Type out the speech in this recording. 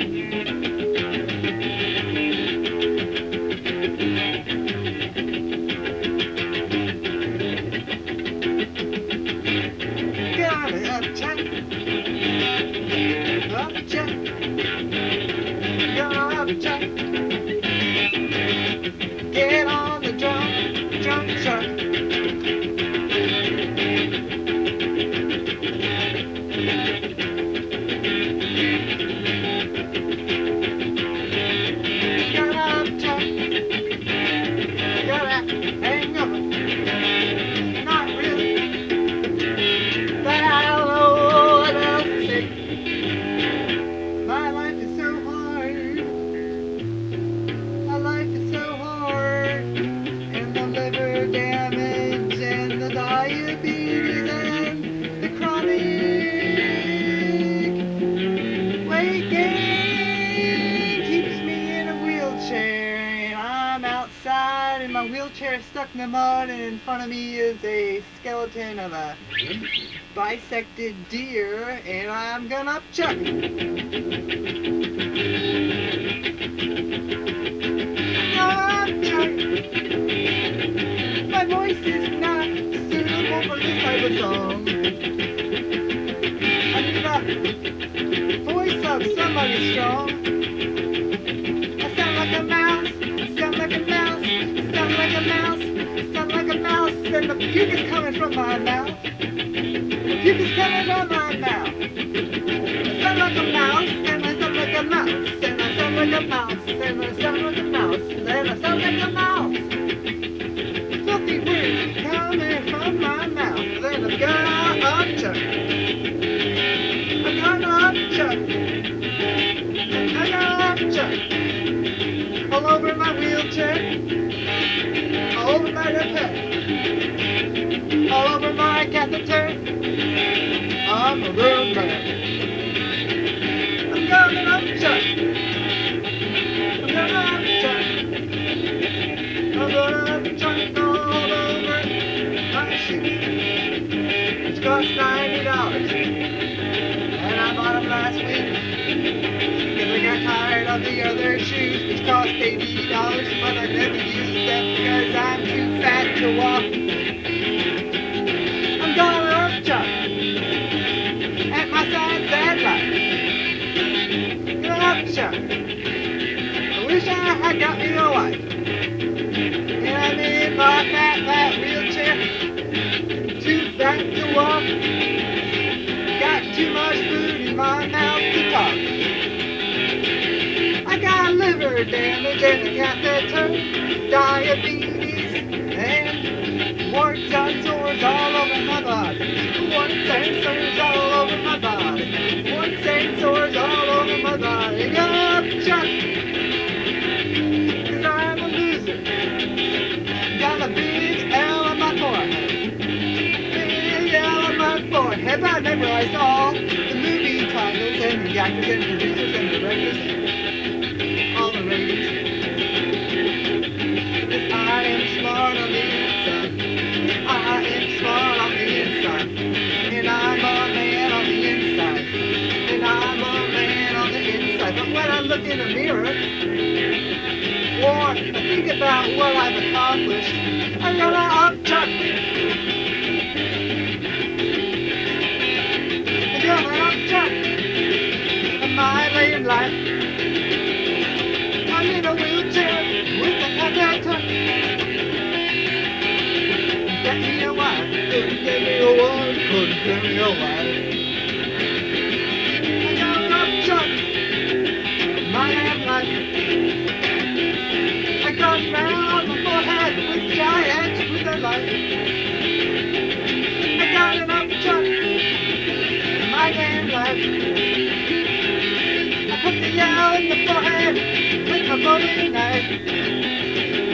Get on the uptight, uptight. Get on uptight. Get on the drunk truck. Get uptight. Gotta hang up. Not really, but I don't know what else to say. My life is so hard. My life is so hard. And the liver damage and the diabetes and the chronic weight gain keeps me in a wheelchair. And I'm outside in my wheelchair stuck in the mud, and in front of me is a skeleton of a bisected deer, and I'm gonna chuck my voice is not suitable for this type of song. I need a voice of somebody strong. I sound like a mouse, I sound like a mouse, I sound like a mouse, I sound like a mouse, and the puke is coming from my mouth. The puke is coming from my mouth. I sound like a mouse, and I sound like a mouse, and I sound like a mouse, and I sound like a mouse, and I sound like a mouse. Filthy words coming from my mouth. Then I'm gonna upchuck. I'm gonna upchuck. I'm gonna upchuck. All over my wheelchair. All over my pet. All over my catheter. I'm a real man. I'm gonna upchuck. I'm gonna upchuck. I'm gonna upchuck all over my shoes. Which cost $90. And I bought them last week. Because I got tired of the other shoes, which cost $80. But I never used them because I'm too fat to walk. I'm gonna upchuck at my sad life. Gonna upchuck. I wish I had got me a wife. And I'm in my fat wheelchair, too fat to walk, got too much food in my mouth to talk. I got liver damage and a catheter, diabetes, and warts and sores all over my body. Warts and sores all over my body. Warts and sores all over my body. Upchuck! Got a big L on my forehead. Big L on my forehead. I memorized all the movie titles and the actors and producers and directors. All the ratings. Because I am smart on the inside. I am smart on the inside. And I'm a man on the inside. And I'm a man on the inside. But when I look in the mirror, or I think about what I've accomplished, I'm gonna upchuck. I'm gonna upchuck my lame life. I'm in a wheelchair with a catheter. Get me a wife, couldn't get me a wife, couldn't get me a wife. I'm gonna upchuck my lame life. I got round my forehead with giants with a light. I got an upchuck in my damn life. I put the yell in the forehead with my bowie knife.